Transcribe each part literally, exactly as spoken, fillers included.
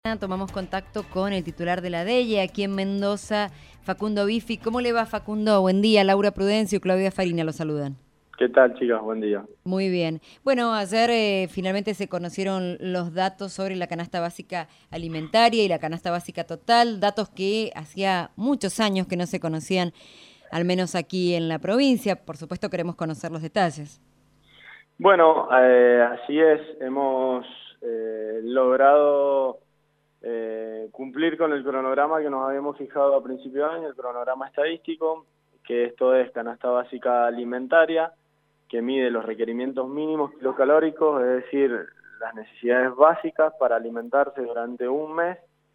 Tomamos contacto con el titular de la D E I E aquí en Mendoza, Facundo Biffi. ¿Cómo le va, Facundo? Buen día. Laura Prudencio y Claudia Farina lo saludan. ¿Qué tal, chicas? Buen día. Muy bien. Bueno, ayer eh, finalmente se conocieron los datos sobre la canasta básica alimentaria y la canasta básica total, datos que hacía muchos años que no se conocían, al menos aquí en la provincia. Por supuesto queremos conocer los detalles. Bueno, eh, así es. Hemos eh, logrado eh, cumplir con el cronograma que nos habíamos fijado a principio de año, el cronograma estadístico, que esto es canasta básica alimentaria, que mide los requerimientos mínimos kilocalóricos, es decir, las necesidades básicas para alimentarse durante un mes,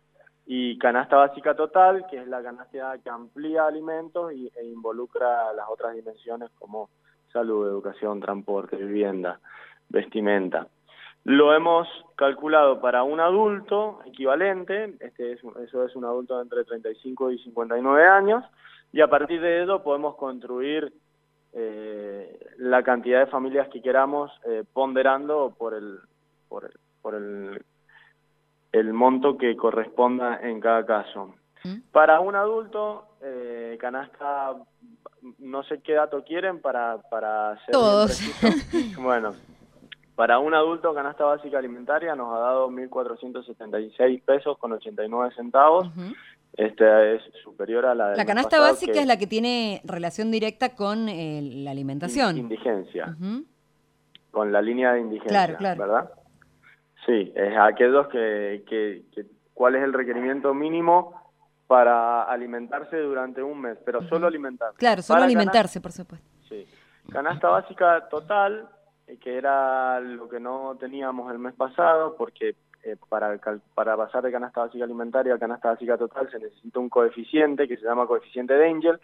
y canasta básica total, que es la canasta que amplía alimentos y, e involucra las otras dimensiones como salud, educación, transporte, vivienda, vestimenta. Lo hemos calculado para un adulto equivalente, este es, eso es un adulto de entre treinta y cinco y cincuenta y nueve años, y a partir de ello podemos construir eh, la cantidad de familias que queramos, eh, ponderando por el, por el, por el, el monto que corresponda en cada caso. ¿Mm? Para un adulto, eh, canasta, no sé qué dato quieren para, para ser Todos. bien preciso. Bueno, para un adulto, canasta básica alimentaria nos ha dado mil cuatrocientos setenta y seis pesos con ochenta y nueve centavos. Uh-huh. Esta es superior a la del La canasta pasado, básica que es la que tiene relación directa con eh, la alimentación. Indigencia. Uh-huh. Con la línea de indigencia, claro, claro. ¿verdad? Sí, es aquellos que, que, que... ¿Cuál es el requerimiento mínimo para alimentarse durante un mes? Pero uh-huh. solo alimentarse. Claro, solo para alimentarse, canasta, por supuesto. Sí. Canasta básica total, que era lo que no teníamos el mes pasado, porque eh, para, para pasar de canasta básica alimentaria a canasta básica total se necesita un coeficiente que se llama coeficiente de Engel,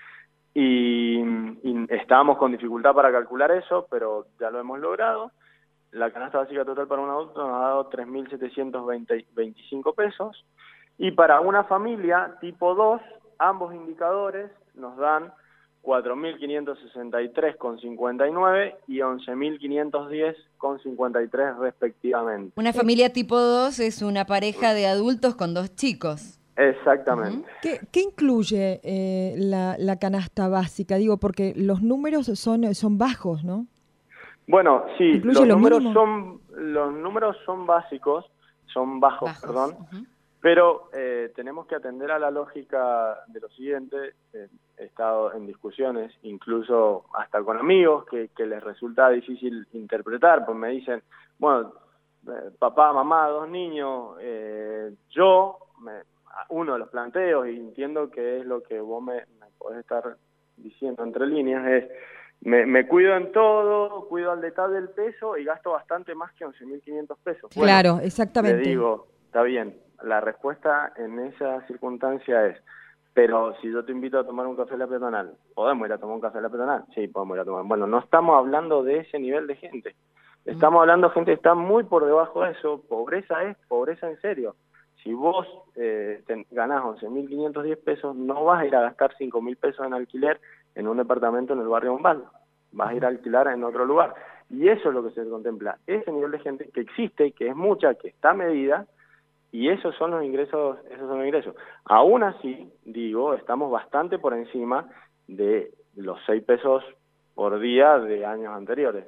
y, y estábamos con dificultad para calcular eso, pero ya lo hemos logrado. La canasta básica total para un adulto nos ha dado tres mil setecientos veinticinco pesos, y para una familia tipo dos, ambos indicadores nos dan cuatro mil quinientos sesenta y tres con cincuenta y nueve y once mil quinientos diez con cincuenta y tres respectivamente. Una familia tipo dos es una pareja de adultos con dos chicos. Exactamente. Uh-huh. ¿Qué, qué incluye eh, la, la canasta básica? Digo, porque los números son, son bajos, ¿no? Bueno, sí, ¿incluye los lo números mínimo? son los números son básicos, son bajos, bajos. perdón. Uh-huh. Pero eh, tenemos que atender a la lógica de lo siguiente. Eh, he estado en discusiones, incluso hasta con amigos, que, que les resulta difícil interpretar, pues me dicen, bueno, eh, papá, mamá, dos niños, eh, yo, me, uno de los planteos, y entiendo que es lo que vos me, me podés estar diciendo entre líneas, es, me, me cuido en todo, cuido al detalle del peso y gasto bastante más que once mil quinientos pesos. Bueno, claro, exactamente. Le digo, está bien. La respuesta en esa circunstancia es, pero si yo te invito a tomar un café a la peatonal, ¿podemos ir a tomar un café a la peatonal? Sí, podemos ir a tomar. Bueno, no estamos hablando de ese nivel de gente. Estamos hablando de gente que está muy por debajo de eso. Pobreza es pobreza en serio. Si vos eh, te ganás once mil quinientos diez pesos, no vas a ir a gastar cinco mil pesos en alquiler en un departamento en el barrio Bombal. Vas a ir a alquilar en otro lugar. Y eso es lo que se contempla. Ese nivel de gente que existe, que es mucha, que está medida, y esos son los ingresos, esos son los ingresos. Aún así, digo, estamos bastante por encima de los seis pesos por día de años anteriores.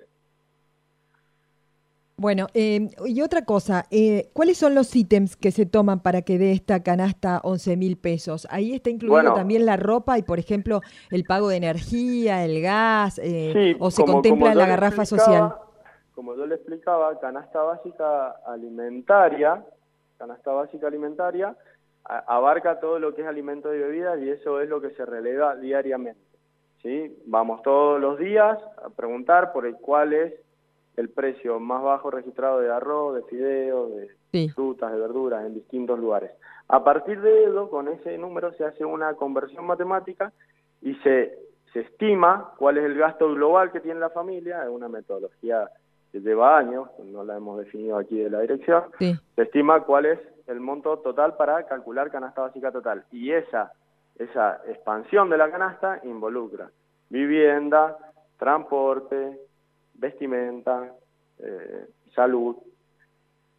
Bueno, eh, y otra cosa, eh, ¿cuáles son los ítems que se toman para que dé esta canasta once mil pesos? Ahí está incluido bueno, también la ropa y, por ejemplo, el pago de energía, el gas, eh, sí, o se como, contempla como la garrafa social. Como yo le explicaba, canasta básica alimentaria, canasta básica alimentaria, a, abarca todo lo que es alimento y bebidas, y eso es lo que se relega diariamente, ¿sí? Vamos todos los días a preguntar por el cuál es el precio más bajo registrado de arroz, de fideo, de sí. frutas, de verduras en distintos lugares. A partir de eso, con ese número se hace una conversión matemática y se, se estima cuál es el gasto global que tiene la familia. Es una metodología que lleva años, no la hemos definido aquí de la dirección. Sí. Se estima cuál es el monto total para calcular canasta básica total. Y esa, esa expansión de la canasta involucra vivienda, transporte, vestimenta, eh, salud,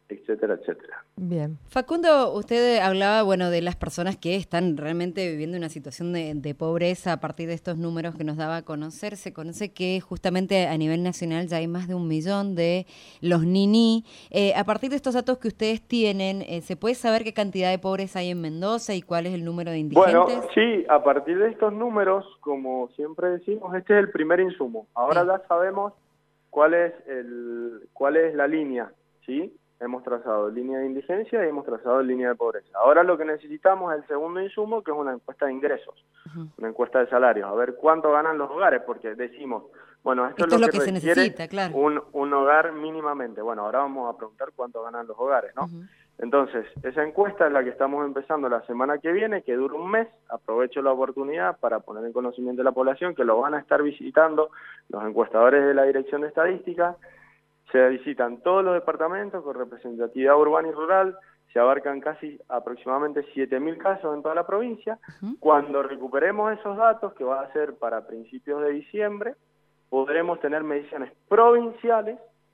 etcétera, etcétera. Bien. Facundo, usted hablaba, bueno, de las personas que están realmente viviendo una situación de, de pobreza a partir de estos números que nos daba a conocer. Se conoce que justamente a nivel nacional ya hay más de un millón de los niní. Eh, a partir de estos datos que ustedes tienen, eh, ¿se puede saber qué cantidad de pobres hay en Mendoza y cuál es el número de indigentes? Bueno, sí, a partir de estos números, como siempre decimos, este es el primer insumo. Ahora Sí. ya sabemos cuál es el, cuál es la línea, ¿sí? Hemos trazado línea de indigencia y hemos trazado línea de pobreza. Ahora lo que necesitamos es el segundo insumo, que es una encuesta de ingresos, uh-huh. una encuesta de salarios, a ver cuánto ganan los hogares, porque decimos, bueno, esto, esto es lo, es lo que, que requiere se necesita, claro. un, un hogar mínimamente. Bueno, ahora vamos a preguntar cuánto ganan los hogares, ¿no? Uh-huh. Entonces, esa encuesta es la que estamos empezando la semana que viene, que dura un mes. Aprovecho la oportunidad para poner en conocimiento de la población que lo van a estar visitando los encuestadores de la Dirección de Estadística. Se visitan todos los departamentos con representatividad urbana y rural, se abarcan casi aproximadamente siete mil casos en toda la provincia. Uh-huh. Cuando recuperemos esos datos, que va a ser para principios de diciembre, podremos tener mediciones provinciales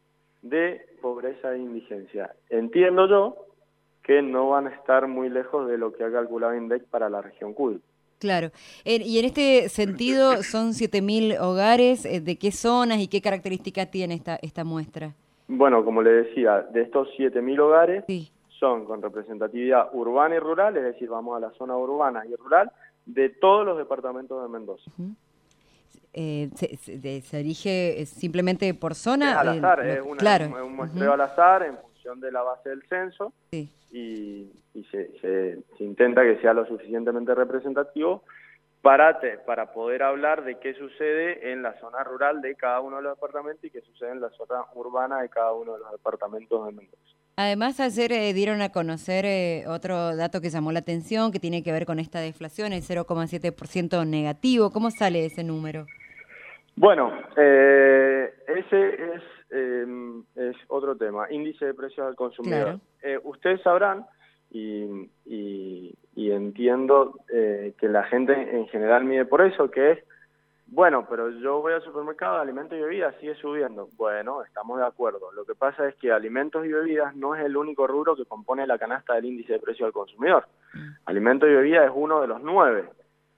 de pobreza e indigencia. Entiendo yo que no van a estar muy lejos de lo que ha calculado INDEC para la región Cuy. Claro. Eh, y en este sentido, son siete mil hogares. Eh, ¿De qué zonas y qué características tiene esta, esta muestra? Bueno, como le decía, de estos siete mil hogares sí. son con representatividad urbana y rural, es decir, vamos a la zona urbana y rural, de todos los departamentos de Mendoza. Uh-huh. eh, se, se, ¿Se elige simplemente por zona? Es al azar, eh, es, una, claro. es un muestreo uh-huh. al azar en función de la base del censo. Sí. y, y se, se, se intenta que sea lo suficientemente representativo para, te, para poder hablar de qué sucede en la zona rural de cada uno de los departamentos y qué sucede en la zona urbana de cada uno de los departamentos de Mendoza. Además, ayer eh, dieron a conocer eh, otro dato que llamó la atención, que tiene que ver con esta deflación, el cero coma siete por ciento negativo. ¿Cómo sale ese número? Bueno, eh, ese es, eh, es otro tema, índice de precios al consumidor. Claro. Eh, ustedes sabrán, y, y, y entiendo eh, que la gente en general mide por eso, que es, bueno, pero yo voy al supermercado, alimentos y bebidas sigue subiendo. Bueno, estamos de acuerdo. Lo que pasa es que alimentos y bebidas no es el único rubro que compone la canasta del índice de precios al consumidor. Mm. Alimentos y bebidas es uno de los nueve.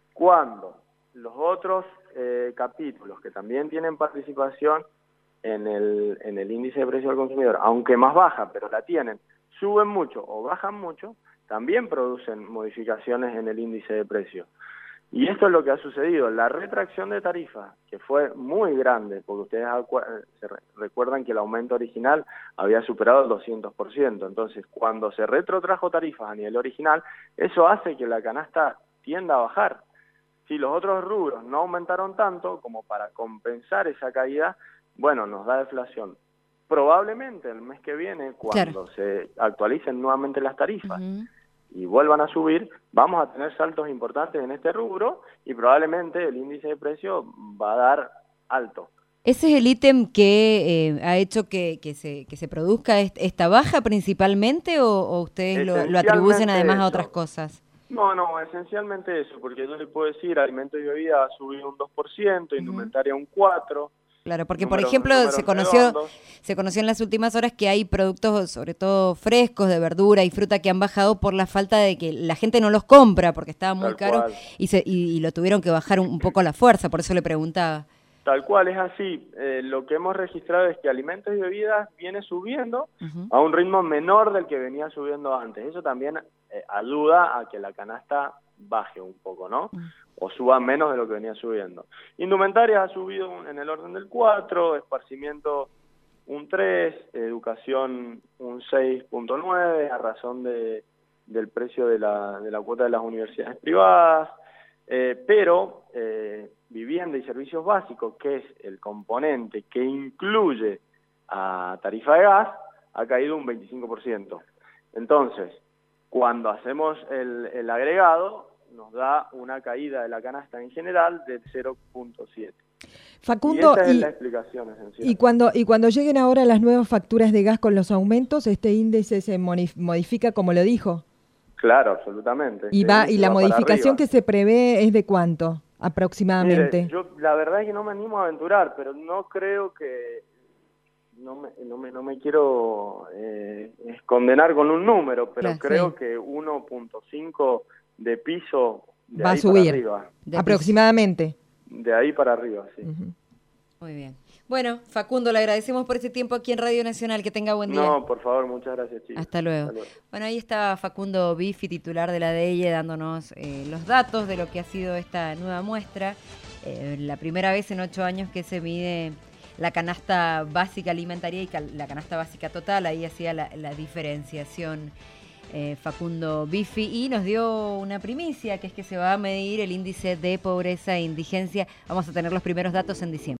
Cuando los otros eh, capítulos que también tienen participación en el, en el índice de precios al consumidor, aunque más baja, pero la tienen, suben mucho o bajan mucho, también producen modificaciones en el índice de precios. Y esto es lo que ha sucedido. La retracción de tarifas, que fue muy grande, porque ustedes se recuerdan que el aumento original había superado el doscientos por ciento. Entonces, cuando se retrotrajo tarifas a nivel original, eso hace que la canasta tienda a bajar. Si los otros rubros no aumentaron tanto como para compensar esa caída, bueno, nos da deflación. Probablemente el mes que viene, cuando claro. se actualicen nuevamente las tarifas, uh-huh. y vuelvan a subir, vamos a tener saltos importantes en este rubro y probablemente el índice de precio va a dar alto. ¿Ese es el ítem que eh, ha hecho que, que, se, que se produzca esta baja principalmente o, o ustedes lo, lo atribuyen además eso. a otras cosas? No, no, esencialmente eso, porque yo le puedo decir, alimentos y bebidas ha subido un dos por ciento, uh-huh. indumentaria un cuatro por ciento. Claro, porque números, por ejemplo se conoció redondos. se conoció en las últimas horas que hay productos, sobre todo frescos, de verdura y fruta, que han bajado por la falta de que la gente no los compra porque estaba muy Tal caro y, se, y, y lo tuvieron que bajar un, un poco a la fuerza, por eso le preguntaba. Tal cual, es así. Eh, lo que hemos registrado es que alimentos y bebidas viene subiendo uh-huh. a un ritmo menor del que venía subiendo antes. Eso también eh, ayuda a que la canasta baje un poco, ¿no? Uh-huh. O suba menos de lo que venía subiendo. Indumentaria ha subido en el orden del cuatro, esparcimiento un tres, educación un seis punto nueve, a razón de, del precio de la, de la cuota de las universidades privadas, eh, pero eh, vivienda y servicios básicos, que es el componente que incluye a tarifa de gas, ha caído un veinticinco por ciento. Entonces, cuando hacemos el, el agregado, nos da una caída de la canasta en general del cero punto siete. Facundo, y esa es y, la explicación esencial. Y cuando, y cuando lleguen ahora las nuevas facturas de gas con los aumentos, ¿este índice se modifica como lo dijo? Claro, absolutamente. ¿Y, va, y la modificación que se prevé es de cuánto aproximadamente? Mire, yo la verdad es que no me animo a aventurar, pero no creo que... no me, no me, no me quiero eh, condenar con un número, pero Claro, creo sí. que uno punto cinco de piso, de Va a ahí subir. para arriba. De Aproximadamente. De ahí para arriba, sí. Ujú. Muy bien. Bueno, Facundo, le agradecemos por este tiempo aquí en Radio Nacional. Que tenga buen día. No, por favor, muchas gracias, chicos. Hasta luego. Hasta luego. Bueno, ahí estaba Facundo Biffi, titular de la D E I E, dándonos eh, los datos de lo que ha sido esta nueva muestra. Eh, la primera vez en ocho años que se mide la canasta básica alimentaria y cal- la canasta básica total. Ahí hacía la, la diferenciación eh, Facundo Biffi y nos dio una primicia, que es que se va a medir el índice de pobreza e indigencia. Vamos a tener los primeros datos en diciembre.